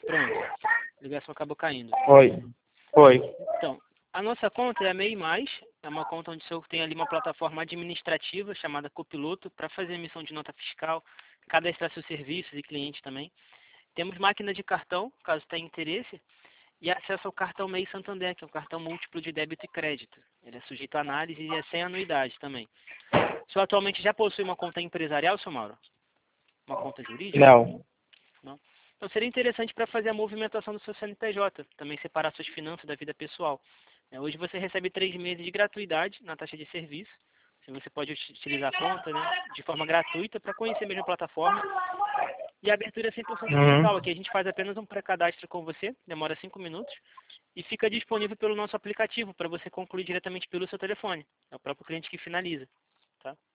Pronto. A ligação acabou caindo. Oi. Oi. Então, a nossa conta é a MEI+, é uma conta onde o senhor tem ali uma plataforma administrativa chamada Copiloto para fazer emissão de nota fiscal, cadastrar seus serviços e clientes também. Temos máquina de cartão, caso tenha interesse, e acesso ao cartão MEI Santander, que é um cartão múltiplo de débito e crédito. Ele é sujeito à análise e é sem anuidade também. O senhor atualmente já possui uma conta empresarial, seu Mauro? Uma conta jurídica? Não. Não? Então seria interessante para fazer a movimentação do seu CNPJ, também separar suas finanças da vida pessoal. Hoje você recebe 3 meses de gratuidade na taxa de serviço. Você pode utilizar a conta, né, de forma gratuita para conhecer mesmo a plataforma. E a abertura é 100% digital. Aqui a gente faz apenas um pré-cadastro com você, demora 5 minutos. E fica disponível pelo nosso aplicativo para você concluir diretamente pelo seu telefone. É o próprio cliente que finaliza. Tá?